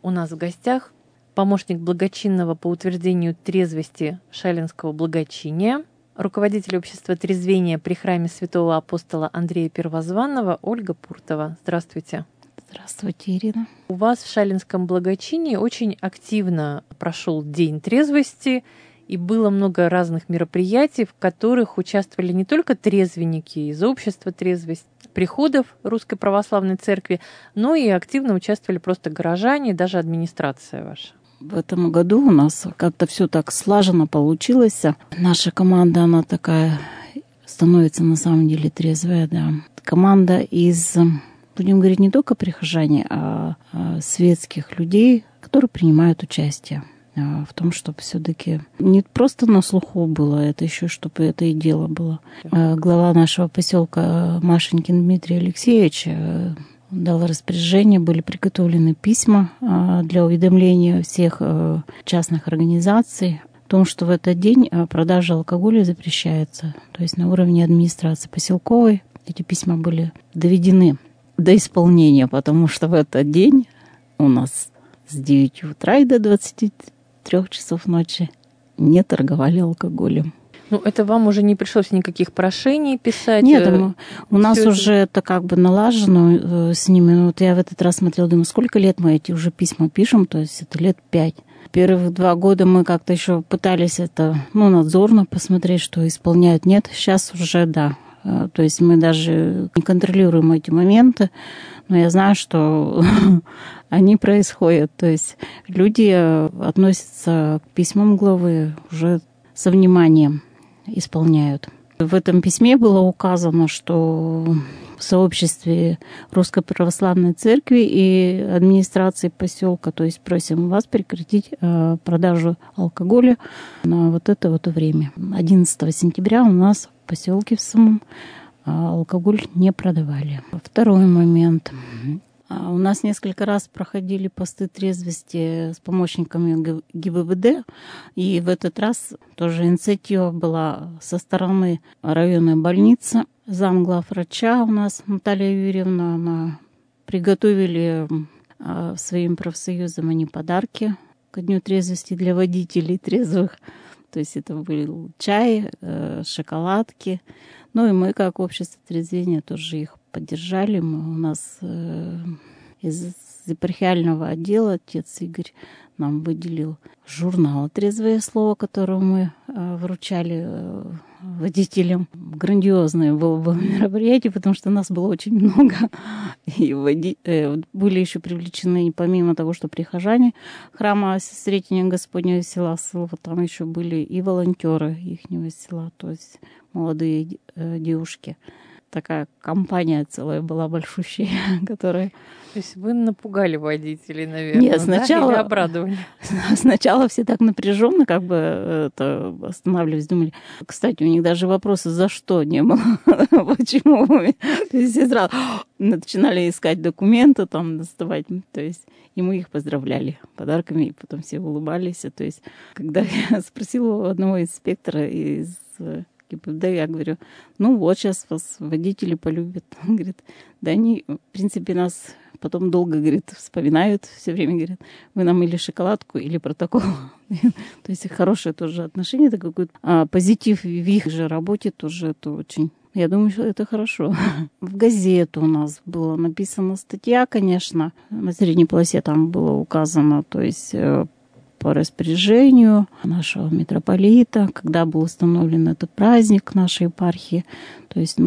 у нас в гостях помощник благочинного по утверждению трезвости Шалинского благочиния, руководитель общества трезвения при храме святого апостола Андрея Первозванного Ольга Пуртова. Здравствуйте. Здравствуйте, Ирина. У вас в Шалинском благочинии очень активно прошел День трезвости, и было много разных мероприятий, в которых участвовали не только трезвенники из общества трезвость, приходов Русской Православной Церкви, но и активно участвовали просто горожане, даже администрация ваша. В этом году у нас как-то все так слаженно получилось. Наша команда, она такая, становится на самом деле трезвая, да. Команда из, будем говорить, не только прихожане, а светских людей, которые принимают участие в том, чтобы все-таки не просто на слуху было, это еще, чтобы это и дело было. Глава нашего поселка Машенькин Дмитрий Алексеевич дал распоряжение, были приготовлены письма для уведомления всех частных организаций о том, что в этот день продажа алкоголя запрещается. То есть на уровне администрации поселковой эти письма были доведены до исполнения, потому что в этот день у нас с 9 утра и до 23 часов ночи не торговали алкоголем. Ну, это вам уже не пришлось никаких прошений писать? Нет, у нас уже это как бы налажено с ними. Но вот я в этот раз смотрела, думаю, сколько лет мы эти уже письма пишем, то есть это лет 5. Первых 2 года мы как-то еще пытались это, надзорно посмотреть, что исполняют. Нет, сейчас уже да. То есть мы даже не контролируем эти моменты, но я знаю, что они происходят. То есть люди относятся к письмам главы уже со вниманием, исполняют. В этом письме было указано, что в сообществе Русской Православной Церкви и администрации поселка, то есть просим вас прекратить продажу алкоголя на вот это вот время. 11 сентября у нас в поселке в самом алкоголь не продавали. Второй момент. У нас несколько раз проходили посты трезвости с помощниками ГИБДД, и в этот раз тоже инициатива была со стороны районной больницы. Замглавврача у нас Наталья Юрьевна, она приготовили своим профсоюзам они подарки ко Дню трезвости для водителей трезвых. То есть это был чай, шоколадки. Ну и мы, как общество трезвения, тоже их поддержали. У нас из епархиального отдела отец Игорь нам выделил журнал «Трезвое слово», который мы вручали водителям. Грандиозное было мероприятие, потому что нас было очень много. И были еще привлечены, помимо того, что прихожане храма Встретения Господня села Сылва, там еще были и волонтеры ихнего села, то есть молодые девушки. Такая компания целая была большущая, которая... То есть вы напугали водителей, наверное, Нет, сначала, или обрадовали? Сначала все так напряженно как бы это останавливались, думали. Кстати, у них даже вопроса за что не было. Почему? То есть все сразу начинали искать документы, там доставать. То есть и мы их поздравляли подарками, и потом все улыбались. То есть когда я спросила у одного инспектора из ГИБДД, я говорю, вот сейчас вас водители полюбят. Он говорит, да они, в принципе, нас потом долго, говорит, вспоминают, все время говорят, вы нам или шоколадку, или протокол. То есть хорошее тоже отношение, это какой-то позитив в их же работе тоже это очень... Я думаю, что это хорошо. В газету у нас была написана статья, конечно, на средней полосе там было указано, то есть по распоряжению нашего митрополита, когда был установлен этот праздник нашей епархии. То есть,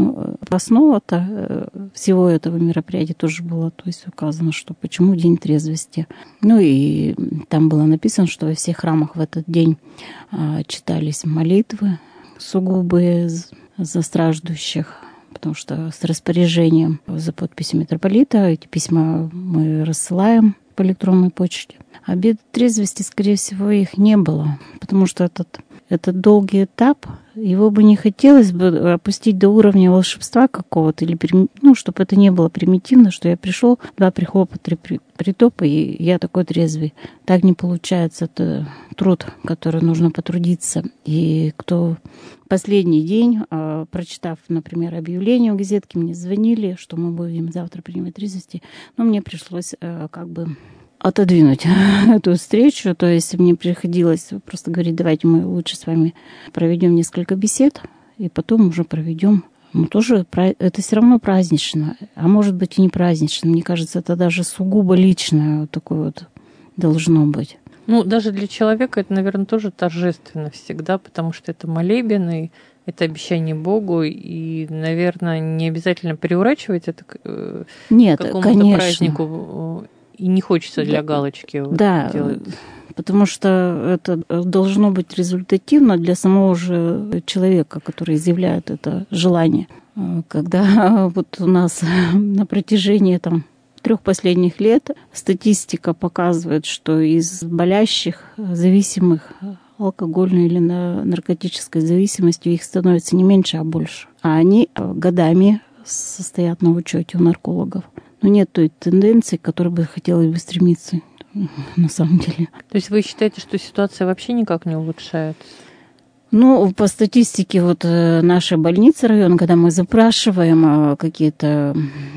основа-то всего этого мероприятия тоже была, то есть указано, что почему День трезвости. И там было написано, что во всех храмах в этот день читались молитвы сугубые за страждущих, потому что с распоряжением за подписью митрополита эти письма мы рассылаем по электронной почте. Обеда трезвости, скорее всего, их не было, потому что этот долгий этап, его бы не хотелось бы опустить до уровня волшебства какого-то, или чтобы это не было примитивно, что я пришел, 2 прихлопа, 3 притопа, и я такой трезвый. Так не получается. Это труд, который нужно потрудиться. И кто последний день, прочитав, например, объявление в газетке, мне звонили, что мы будем завтра принимать трезвости, но мне пришлось отодвинуть эту встречу. То есть мне приходилось просто говорить, давайте мы лучше с вами проведем несколько бесед, и потом уже проведем. Мы тоже, это все равно празднично, а может быть и не празднично. Мне кажется, это даже сугубо личное вот такое вот должно быть. Ну, даже для человека это, наверное, тоже торжественно всегда, потому что это молебен, и это обещание Богу, и, наверное, не обязательно приурачивать это к какому-то конечно. празднику, и не хочется для галочки делать. Потому что это должно быть результативно для самого же человека, который изъявляет это желание. Когда вот у нас на протяжении 3 последних лет статистика показывает, что из болящих, зависимых алкогольной или наркотической зависимостью их становится не меньше, а больше. А они годами состоят на учете у наркологов. Но нет той тенденции, к которой бы хотелось бы стремиться на самом деле. То есть вы считаете, что ситуация вообще никак не улучшается? Ну, по статистике нашей больницы района, когда мы запрашиваем какие-то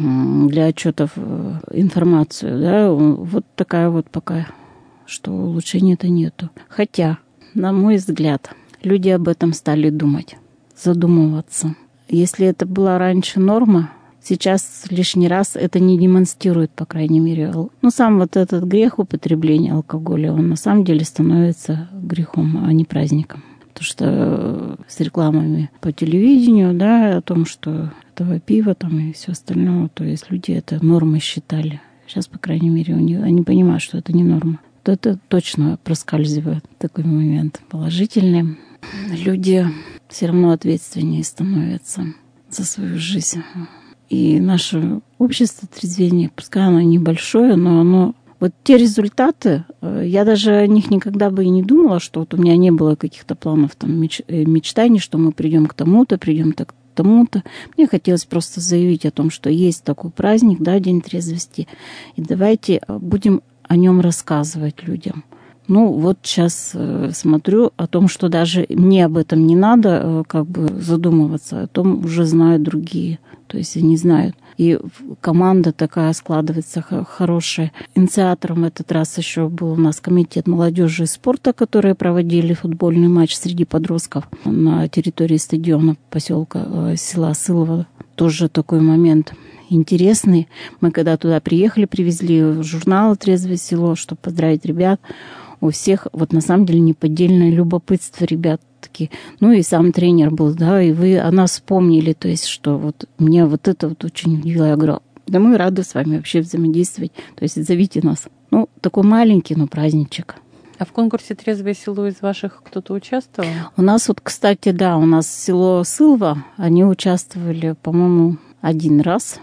для отчетов информацию, да, вот такая вот пока, что улучшения-то нету. Хотя, на мой взгляд, люди об этом стали думать, задумываться. Если это была раньше норма, сейчас лишний раз это не демонстрирует, по крайней мере. Ну, сам вот этот грех употребления алкоголя, он на самом деле становится грехом, а не праздником. Потому что с рекламами по телевидению, да, о том, что этого пива и все остальное, то есть люди это нормой считали. Сейчас, по крайней мере, они понимают, что это не норма. Вот это точно проскальзывает такой момент положительный. Люди все равно ответственнее становятся за свою жизнь. И наше общество трезвения, пускай оно небольшое, но оно... Вот те результаты, я даже о них никогда бы и не думала, что вот у меня не было каких-то планов, мечтаний, что мы придем к тому-то, придем к тому-то. Мне хотелось просто заявить о том, что есть такой праздник, да, День трезвости, и давайте будем о нем рассказывать людям. Ну, вот сейчас смотрю о том, что даже мне об этом не надо задумываться, о том уже знают другие, то есть они знают. И команда такая складывается хорошая. Инициатором в этот раз еще был у нас комитет молодежи и спорта, которые проводили футбольный матч среди подростков на территории стадиона поселка села Сылово. Тоже такой момент интересный. Мы когда туда приехали, привезли журнал «Трезвое село», чтобы поздравить ребят. У всех на самом деле неподдельное любопытство ребят такие. Ну и сам тренер был, да, и вы о нас вспомнили, то есть, что меня это очень удивило. Я говорю, да мы рады с вами вообще взаимодействовать, то есть зовите нас. Ну, такой маленький, но праздничек. А в конкурсе «Трезвое село» из ваших кто-то участвовал? У нас кстати, да, у нас село Сылва, они участвовали, по-моему, 1 раз.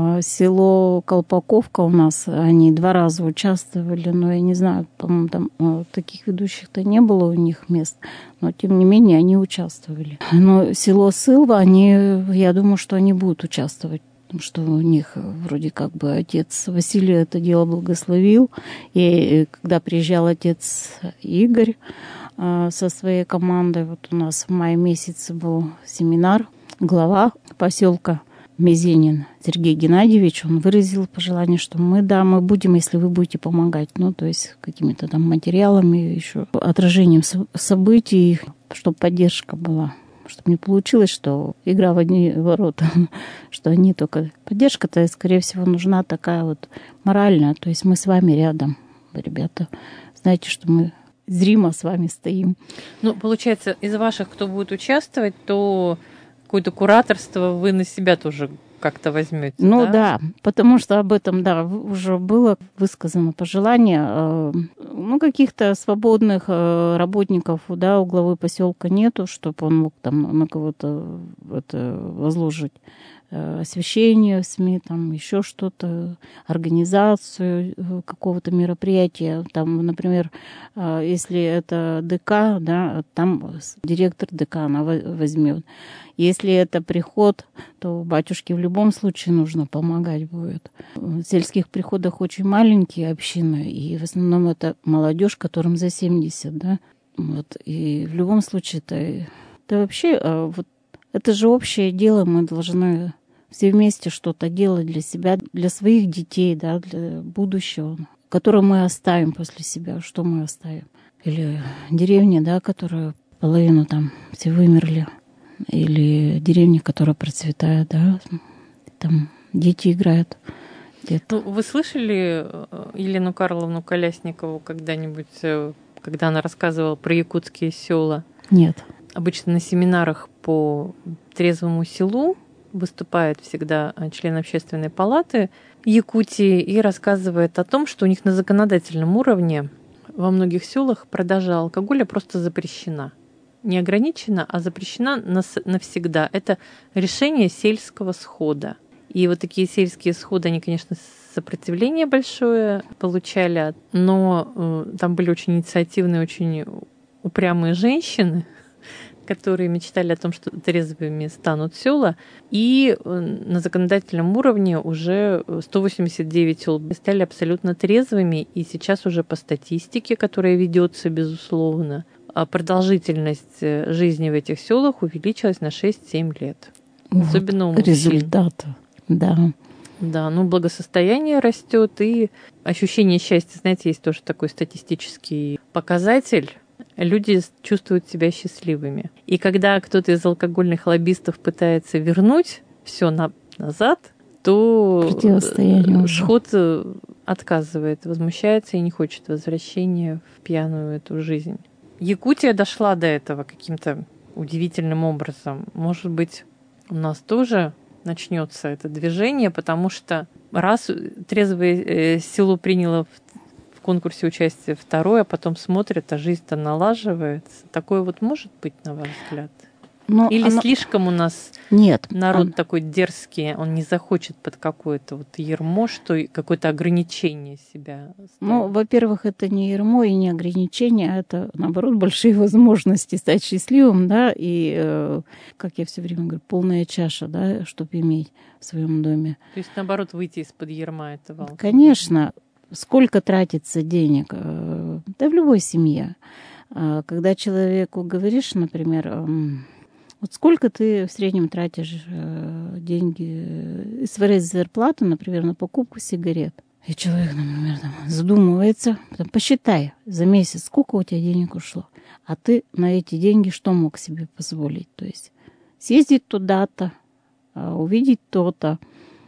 Село Колпаковка у нас, они 2 раза участвовали, но я не знаю, по-моему, там таких ведущих-то не было у них мест, но тем не менее они участвовали. Но село Сылва, я думаю, что они будут участвовать, потому что у них вроде отец Василий это дело благословил, и когда приезжал отец Игорь со своей командой, у нас в мае месяце был семинар, глава поселка Мезенин Сергей Геннадьевич, он выразил пожелание, что мы будем, если вы будете помогать, то есть какими-то материалами, еще отражением событий, чтобы поддержка была, чтобы не получилось, что игра в одни ворота, что они только... Поддержка-то, скорее всего, нужна такая моральная, то есть мы с вами рядом, ребята, знаете, что мы зримо с вами стоим. Ну, получается, из ваших, кто будет участвовать, то какое-то кураторство вы на себя тоже как-то возьмете. Ну да, потому что об этом, да, уже было высказано пожелание. Каких-то свободных работников, да, у главы поселка нету, чтобы он мог на кого-то возложить освещение в СМИ, еще что-то, организацию какого-то мероприятия. Например, если это ДК, да, там директор декана возьмет. Если это приход, то батюшке в любом случае нужно помогать будет. В сельских приходах очень маленькие общины, и в основном это молодежь, которым за 70, да. И в любом случае это вообще это же общее дело, мы должны все вместе что-то делать для себя, для своих детей, да, для будущего. которую мы оставим после себя, что мы оставим. Или деревня, да, которая половину там все вымерли. Или деревня, которая процветает, да, там дети играют. Ну, вы слышали Елену Карловну Колясникову когда-нибудь, когда она рассказывала про якутские села? Нет. Обычно на семинарах по трезвому селу выступает всегда член общественной палаты Якутии и рассказывает о том, что у них на законодательном уровне во многих селах продажа алкоголя просто запрещена. Не ограничена, а запрещена навсегда. Это решение сельского схода. И вот такие сельские сходы, они, конечно, сопротивление большое получали, но там были очень инициативные, очень упрямые женщины, которые мечтали о том, что трезвыми станут села. И на законодательном уровне уже 189 сел стали абсолютно трезвыми. И сейчас уже по статистике, которая ведется, безусловно, продолжительность жизни в этих селах увеличилась на 6-7 лет. Вот особенно у мужчин. Результат, да. Да, ну благосостояние растет, и ощущение счастья, знаете, есть тоже такой статистический показатель. Люди чувствуют себя счастливыми. И когда кто-то из алкогольных лоббистов пытается вернуть все назад, то Шхот отказывает, возмущается и не хочет возвращения в пьяную эту жизнь. Якутия дошла до этого каким-то удивительным образом. Может быть, у нас тоже начнется это движение, потому что раз трезвое село приняло в конкурсе участие второе, а потом смотрят, а жизнь-то налаживается. Такое вот может быть, на ваш взгляд? Но или слишком у нас народ такой дерзкий, он не захочет под какое-то вот ярмо, что какое-то ограничение себя ставит? Ну, во-первых, это не ярмо и не ограничение, а это, наоборот, большие возможности стать счастливым, да, и, как я все время говорю, полная чаша, да, чтобы иметь в своем доме. То есть, наоборот, выйти из-под ярма этого? Конечно. Сколько тратится денег? Да в любой семье. Когда человеку говоришь, например, вот сколько ты в среднем тратишь деньги из своей зарплаты, например, на покупку сигарет? И человек, например, там, задумывается, потом посчитай за месяц, сколько у тебя денег ушло. А ты на эти деньги что мог себе позволить? То есть съездить туда-то, увидеть то-то,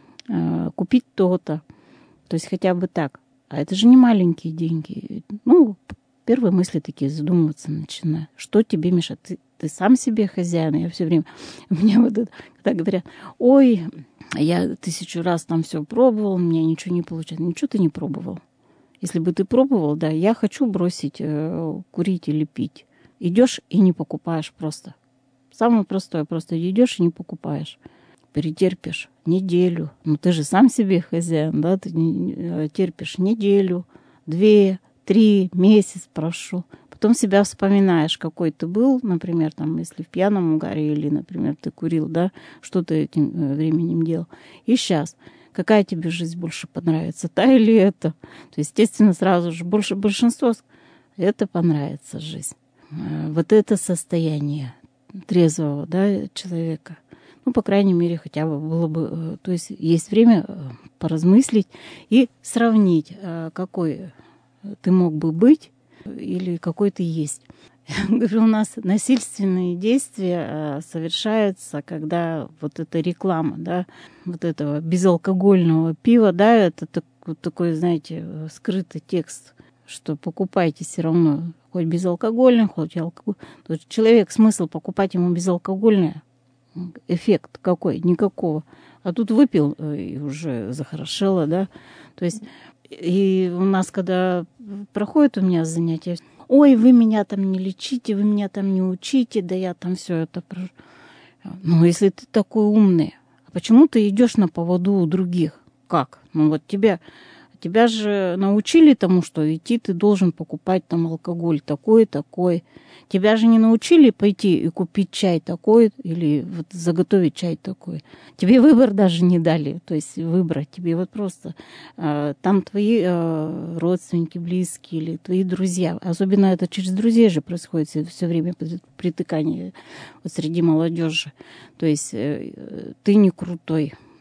купить то-то. То есть хотя бы так. А это же не маленькие деньги. Ну, первые мысли такие, задумываться начинаю. Что тебе мешает? Ты сам себе хозяин. Я все время... У меня вот это, когда говорят, ой, я 1000 раз там все пробовал, у меня ничего не получается. Ничего ты не пробовал. Если бы ты пробовал, да, я хочу бросить курить или пить. Идешь и не покупаешь просто. Самое простое, просто идешь и не покупаешь. Перетерпишь неделю. Ну, ты же сам себе хозяин, да? Ты терпишь неделю, 2, 3, месяц прошел. Потом себя вспоминаешь, какой ты был, например, там, если в пьяном угаре или, например, ты курил, да, что ты этим временем делал. И сейчас, какая тебе жизнь больше понравится, та или эта? То есть, естественно, сразу же большинство это понравится жизнь. Вот это состояние трезвого, да, человека. Ну, по крайней мере, хотя бы было бы... То есть есть время поразмыслить и сравнить, какой ты мог бы быть или какой ты есть. Я говорю, у нас насильственные действия совершаются, когда вот эта реклама, да, вот этого безалкогольного пива, да, это такой, знаете, скрытый текст, что покупайте все равно хоть безалкогольное, хоть алкоголь. То есть человек, смысл покупать ему безалкогольное, эффект какой? Никакого. А тут выпил и уже захорошело, да. То есть и у нас, когда проходит у меня занятия, ой, вы меня там не лечите, вы меня там не учите, да я там все это... Ну, если ты такой умный, а почему ты идешь на поводу у других? Как? Ну, вот тебя же научили тому, что идти ты должен покупать там алкоголь такой. Тебя же не научили пойти и купить чай такой или вот заготовить чай такой. Тебе выбор даже не дали, то есть выбрать. Тебе вот просто там твои родственники, близкие или твои друзья. Особенно это через друзей же происходит все время притыкание вот среди молодежи. То есть ты не крутой.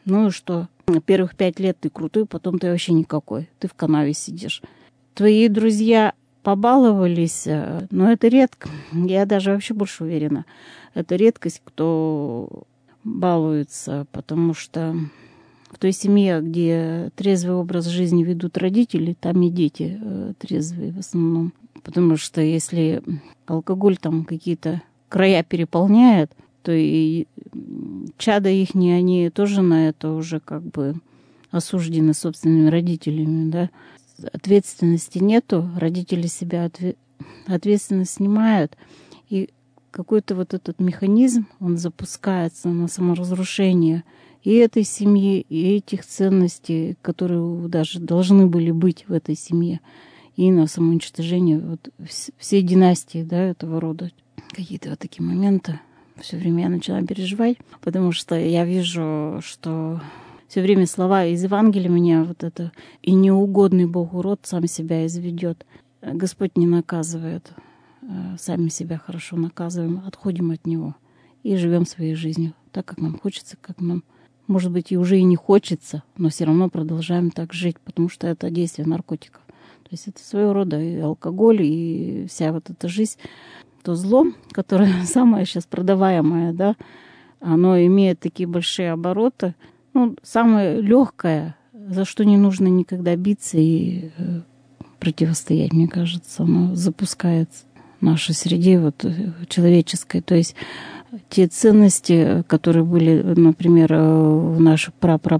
Ну и что? Первых 5 лет ты крутой, потом ты вообще никакой. Ты в канаве сидишь. Твои друзья побаловались, но это редко. Я даже вообще больше уверена. Это редкость, кто балуется, потому что в той семье, где трезвый образ жизни ведут родители, там и дети трезвые в основном. Потому что если алкоголь там какие-то края переполняет, то и чада их, они тоже на это уже как бы осуждены собственными родителями, да. Ответственности нету, родители себя ответственность снимают, и какой-то вот этот механизм, он запускается на саморазрушение и этой семьи, и этих ценностей, которые даже должны были быть в этой семье, и на самоуничтожение вот всей династии, да, этого рода. Какие-то вот такие моменты. Все время я начала переживать, потому что я вижу, что все время слова из Евангелия меня вот это «и неугодный Богу род сам себя изведет». Господь не наказывает, сами себя хорошо наказываем, отходим от Него и живем своей жизнью так, как нам хочется, как нам, может быть, и уже и не хочется, но все равно продолжаем так жить, потому что это действие наркотиков. То есть это своего рода и алкоголь, и вся вот эта жизнь, то зло, которое самое сейчас продаваемое, да, оно имеет такие большие обороты. Ну, самое легкое, за что не нужно никогда биться и противостоять, мне кажется, оно запускается в нашей среде вот, человеческой. То есть те ценности, которые были, например, у наших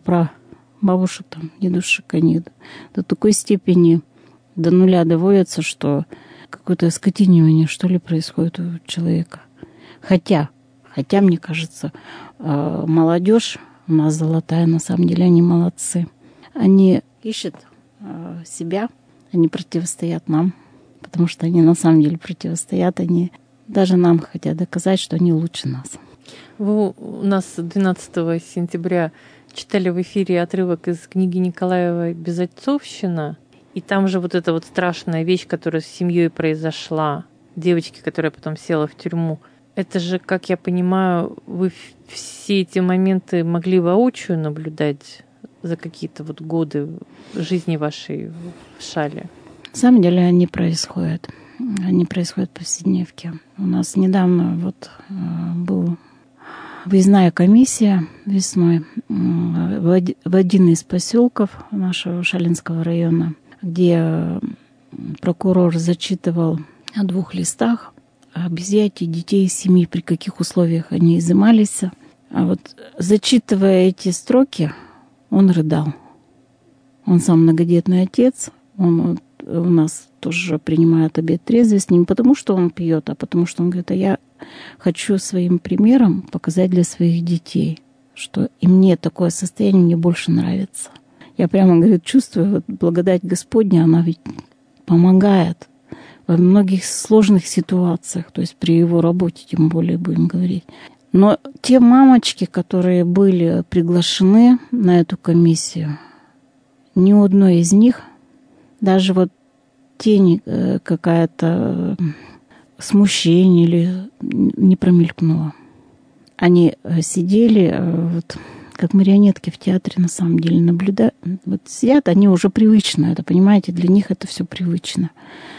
бабушек, там, дедушек, они до такой степени до нуля доводятся, что какое-то скотинивание, что ли, происходит у человека. Хотя, мне кажется, молодежь у нас золотая, на самом деле они молодцы. Они ищут себя, они противостоят нам, потому что они на самом деле противостоят, они даже нам хотят доказать, что они лучше нас. Вы у нас 12 сентября читали в эфире отрывок из книги Николаева «Безотцовщина», и там же вот эта вот страшная вещь, которая с семьей произошла, девочки, которая потом села в тюрьму. Это же, как я понимаю, вы все эти моменты могли воочию наблюдать за какие-то вот годы жизни вашей в Шале? На самом деле они происходят. Они происходят в повседневке. У нас недавно вот была выездная комиссия весной в один из поселков нашего Шалинского района, где прокурор зачитывал о 2 листах об изъятии детей из семьи, при каких условиях они изымались. А вот зачитывая эти строки, он рыдал. Он сам многодетный отец, он у нас тоже принимает обет трезвости, не потому что он пьет, а потому что он говорит, а я хочу своим примером показать для своих детей, что и мне такое состояние мне больше нравится. Я прямо, говорит, чувствую, вот благодать Господня, она ведь помогает во многих сложных ситуациях, то есть при его работе, тем более, будем говорить. Но те мамочки, которые были приглашены на эту комиссию, ни у одной из них даже вот тень какая-то смущение или не промелькнуло. Они сидели вот как марионетки в театре, на самом деле, наблюдают. Вот сидят, они уже привычно это, понимаете, для них это все привычно.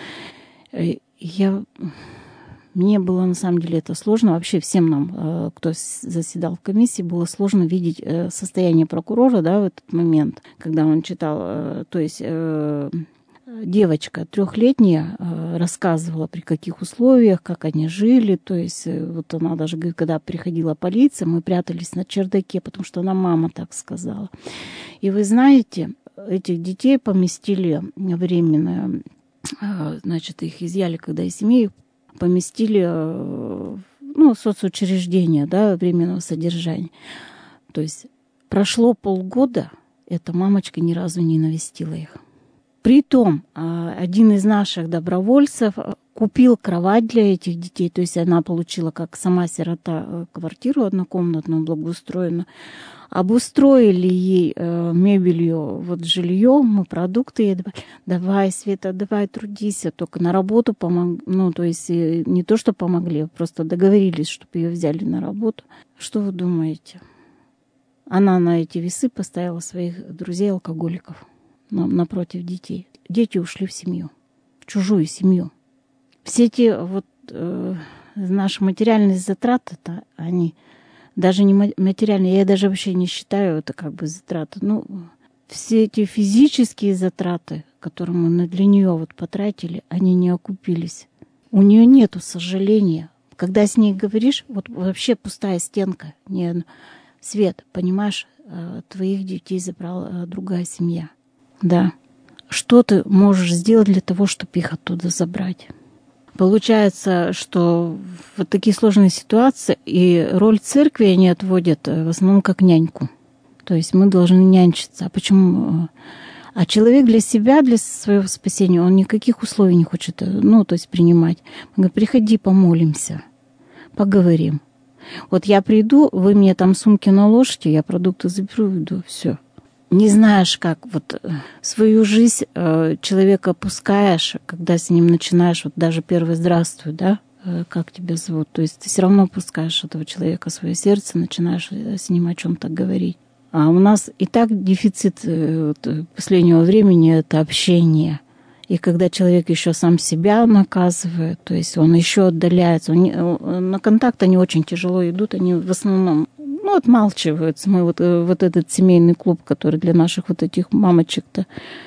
Мне было, на самом деле, это сложно. Вообще всем нам, кто заседал в комиссии, было сложно видеть состояние прокурора, да, в этот момент, когда он читал, то есть девочка 3-летняя рассказывала, при каких условиях, как они жили. То есть вот она даже говорит, когда приходила полиция, мы прятались на чердаке, потому что она мама так сказала. И вы знаете, этих детей поместили временно, значит, их изъяли, когда из семьи, поместили в соцучреждение, да, временного содержания. То есть прошло полгода, эта мамочка ни разу не навестила их. Притом один из наших добровольцев купил кровать для этих детей, то есть она получила, как сама сирота, квартиру однокомнатную, благоустроенную. Обустроили ей мебелью, вот жилье, мы продукты ей давали. Давай, Света, давай, трудись, только на работу помогли. Ну, то есть не то, что помогли, просто договорились, чтобы ее взяли на работу. Что вы думаете? Она на эти весы поставила своих друзей-алкоголиков напротив детей. Дети ушли в семью, в чужую семью. Все эти вот наши материальные затраты-то, они даже не материальные, я даже вообще не считаю это как бы затраты. Ну, все эти физические затраты, которые мы для нее вот потратили, они не окупились. У нее нету сожаления. Когда с ней говоришь, вот вообще пустая стенка, не свет, понимаешь, твоих детей забрала другая семья. Да. Что ты можешь сделать для того, чтобы их оттуда забрать? Получается, что вот такие сложные ситуации, и роль церкви они отводят в основном как няньку. То есть мы должны нянчиться. А почему? А человек для себя, для своего спасения, он никаких условий не хочет, то есть принимать. Он говорит, приходи, помолимся, поговорим. Вот я приду, вы мне там сумки наложите, я продукты заберу, иду, все. Не знаешь, как вот свою жизнь человека опускаешь, когда с ним начинаешь, вот даже первый «здравствуй», да, как тебя зовут. То есть ты все равно опускаешь этого человека в свое сердце, начинаешь с ним о чем-то говорить. А у нас и так дефицит последнего времени — это общение. И когда человек еще сам себя наказывает, то есть он еще отдаляется, на контакт они очень тяжело идут, они в основном отмалчиваются. Мы вот этот семейный клуб, который для наших вот этих мамочек-то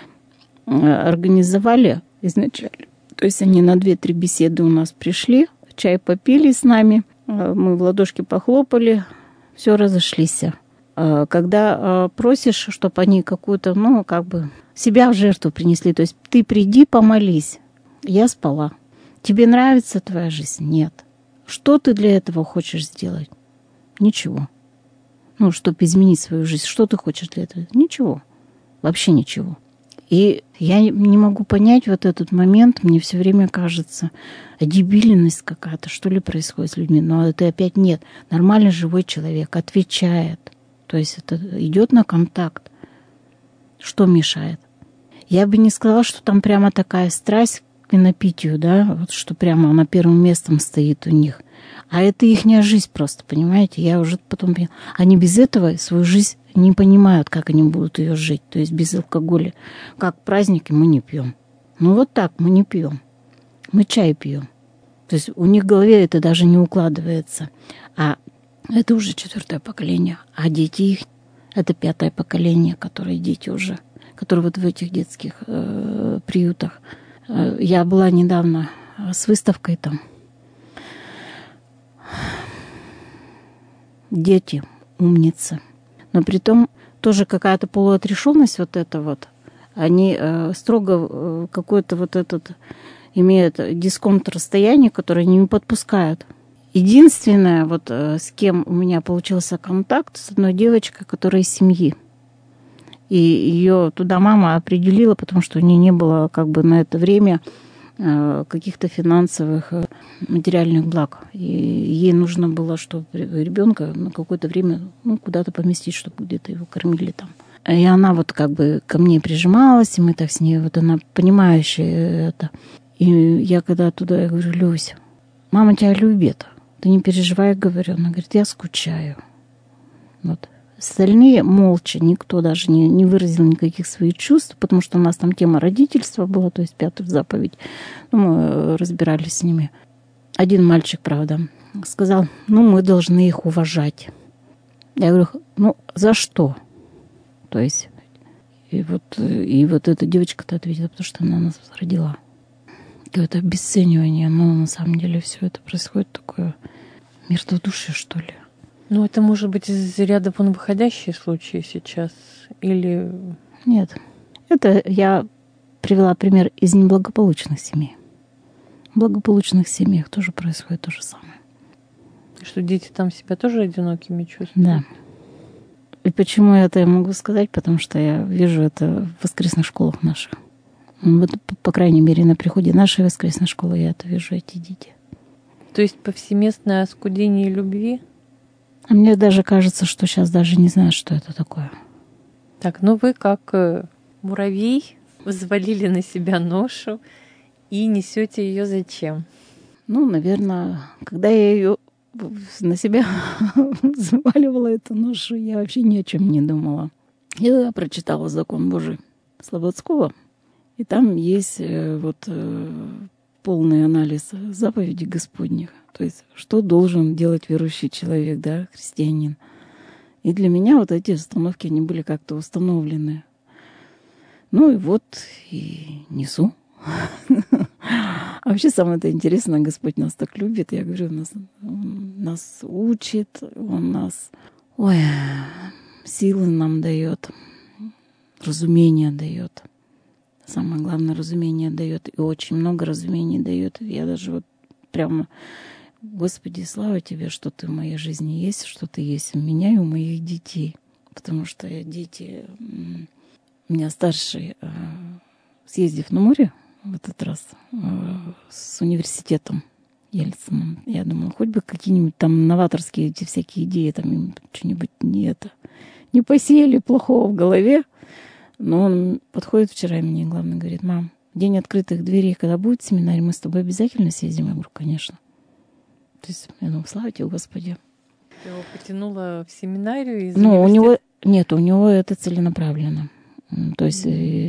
организовали изначально. То есть они на 2-3 беседы у нас пришли, чай попили с нами, мы в ладошки похлопали, все, разошлись. Когда просишь, чтобы они какую-то, себя в жертву принесли, то есть ты приди, помолись. Я спала. Тебе нравится твоя жизнь? Нет. Что ты для этого хочешь сделать? Ничего. Чтобы изменить свою жизнь. Что ты хочешь для этого? Ничего. Вообще ничего. И я не могу понять вот этот момент. Мне все время кажется, дебильность какая-то, что ли, происходит с людьми. Но это опять нет. Нормальный живой человек отвечает. То есть это идет на контакт. Что мешает? Я бы не сказала, что там прямо такая страсть к винопитию, да, вот что прямо она первым местом стоит у них. А это ихняя жизнь просто, понимаете? Я уже потом поняла. Они без этого свою жизнь не понимают, как они будут ее жить. То есть без алкоголя. Как праздники мы не пьем. Вот так мы не пьем. Мы чай пьем. То есть у них в голове это даже не укладывается. А это уже 4-е поколение. А дети их, это 5-е поколение, которые дети уже, которые вот в этих детских приютах. Я была недавно с выставкой там. Дети, умницы. Но при том тоже какая-то полуотрешенность вот эта вот. Они строго какой-то вот этот имеют дисконт расстояния, которое они не подпускают. Единственное, вот с кем у меня получился контакт, с одной девочкой, которая из семьи. И ее туда мама определила, потому что у нее не было как бы на это время каких-то финансовых, материальных благ. И ей нужно было, чтобы ребенка на какое-то время куда-то поместить, чтобы где-то его кормили там. И она вот как бы ко мне прижималась, и мы так с ней, вот она понимающая это. И я когда туда, я говорю, Люся, мама тебя любит, ты не переживай, говорю. Она говорит, я скучаю. Вот. Остальные молча, никто даже не выразил никаких своих чувств, потому что у нас там тема родительства была, то есть 5-я заповедь. Мы разбирались с ними. Один мальчик, правда, сказал, мы должны их уважать. Я говорю, за что? То есть, и вот эта девочка-то ответила, потому что она нас родила. Какое-то обесценивание, но на самом деле все это происходит такое мертводушие, что ли. Это может быть из ряда вон выходящие случаи сейчас? Или... Нет. Это я привела пример из неблагополучных семей. В благополучных семьях тоже происходит то же самое. Что дети там себя тоже одинокими чувствуют? Да. И почему я это могу сказать? Потому что я вижу это в воскресных школах наших. Вот, по крайней мере, на приходе нашей воскресной школы я это вижу, эти дети. То есть повсеместное оскудение любви? А мне даже кажется, что сейчас даже не знаю, что это такое. Так, вы как муравей взвалили на себя ношу и несете ее зачем? Наверное, когда я ее на себя взваливала эту ношу, я вообще ни о чем не думала. Я прочитала «Закон Божий» Слободского, и там есть полный анализ заповедей Господних. То есть, что должен делать верующий человек, да, христианин. И для меня вот эти установки, они были как-то установлены. Ну и вот, и несу. А вообще самое-то интересное, Господь нас так любит. Я говорю, Он нас учит, Он нас силы нам дает, разумение дает. Самое главное, разумение дает. И очень много разумений дает. Я даже вот прямо, Господи, слава Тебе, что Ты в моей жизни есть, что Ты есть у меня и у моих детей. Потому что дети, у меня старший, съездив на море в этот раз с университетом Ельциным, я думала, хоть бы какие-нибудь там новаторские эти всякие идеи, там им что-нибудь не посеяли плохого в голове. Но он подходит вчера и мне, главное, говорит: мам, день открытых дверей, когда будет семинар, мы с тобой обязательно съездим? Я говорю, конечно. То есть я думаю, слава Тебе, Господи. Ты его потянула в семинарию из университета? У него это целенаправленно. То есть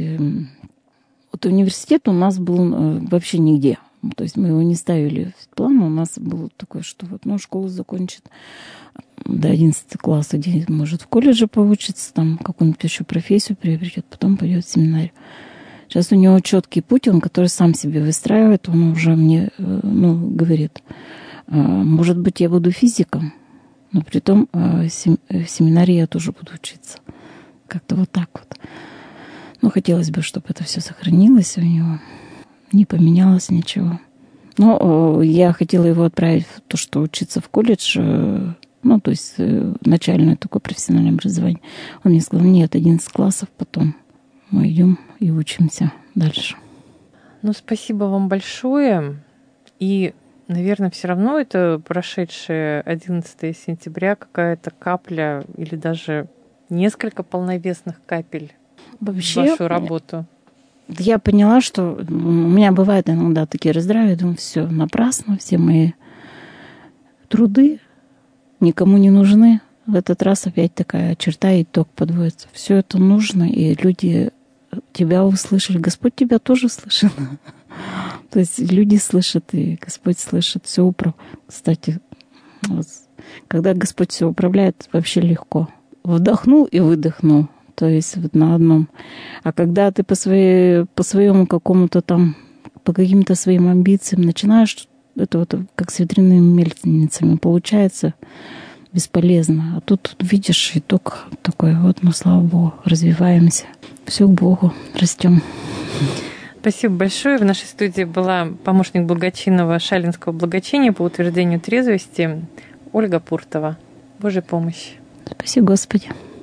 вот университет у нас был вообще нигде. То есть мы его не ставили в план. У нас было такое, что школу закончит до 11 класса, где может в колледже поучиться, там какую-нибудь еще профессию приобретет, потом пойдет в семинарию. Сейчас у него четкий путь, он который сам себе выстраивает, он уже мне говорит, может быть, я буду физиком, но при том в семинарии я тоже буду учиться. Как-то вот так вот. Но хотелось бы, чтобы это все сохранилось у него, не поменялось ничего. Но я хотела его отправить в то, что учиться в колледж, то есть начальное такое профессиональное образование. Он мне сказал, нет, 11 классов, потом мы идем и учимся дальше. Спасибо вам большое. И, наверное, все равно это прошедшее 11 сентября какая-то капля или даже несколько полновесных капель вообще, в вашу работу. Я поняла, что у меня бывают иногда такие раздрави, я думаю, все напрасно, все мои труды никому не нужны. В этот раз опять такая черта и итог подводится. Все это нужно, и люди тебя услышали. Господь тебя тоже слышит. То есть люди слышат, и Господь слышит. Все Кстати, когда Господь все управляет, вообще легко. Вдохнул и выдохнул. То есть на одном. А когда ты по своему какому-то там, по каким-то своим амбициям начинаешь, это как с ветряными мельницами получается бесполезно. А тут видишь итог такой слава Богу, развиваемся. Все к Богу, растем. Спасибо большое. В нашей студии была помощник Благочинного Шалинского благочиния по утверждению трезвости Ольга Пуртова. Божья помощь. Спасибо, Господи.